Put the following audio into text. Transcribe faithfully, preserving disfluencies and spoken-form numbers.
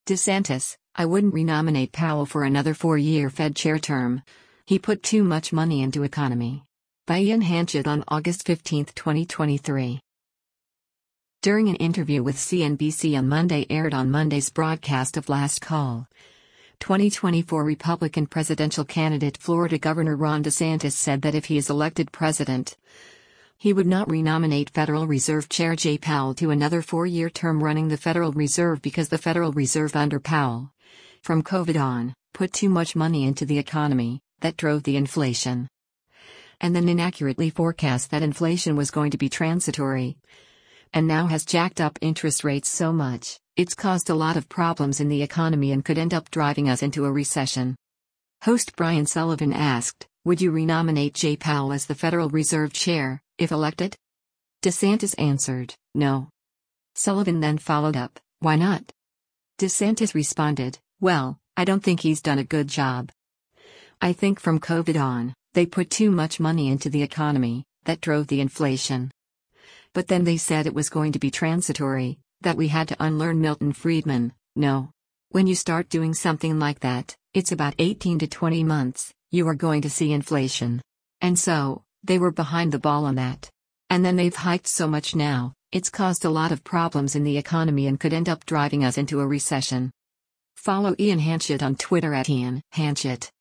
DeSantis, I wouldn't renominate Powell for another four-year Fed chair term. He put too much money into economy. By Ian Hanchett on August fifteenth, twenty twenty-three. During an interview with C N B C on Monday aired on Monday's broadcast of Last Call, twenty twenty-four Republican presidential candidate Florida Governor Ron DeSantis said that if he is elected president, he would not renominate Federal Reserve Chair Jay Powell to another four-year term running the Federal Reserve because the Federal Reserve under Powell, from COVID on, put too much money into the economy, that drove the inflation. And then inaccurately forecast that inflation was going to be transitory. And now has jacked up interest rates so much, it's caused a lot of problems in the economy and could end up driving us into a recession. Host Brian Sullivan asked, would you renominate Jay Powell as the Federal Reserve Chair, if elected? DeSantis answered, no. Sullivan then followed up, why not? DeSantis responded, well, I don't think he's done a good job. I think from COVID on, they put too much money into the economy, that drove the inflation. But then they said it was going to be transitory, that we had to unlearn Milton Friedman. No. When you start doing something like that, it's about eighteen to twenty months, you are going to see inflation. And so, they were behind the ball on that. And then they've hiked so much now, it's caused a lot of problems in the economy and could end up driving us into a recession. Follow Ian Hanchett on Twitter at Ian Hanchett.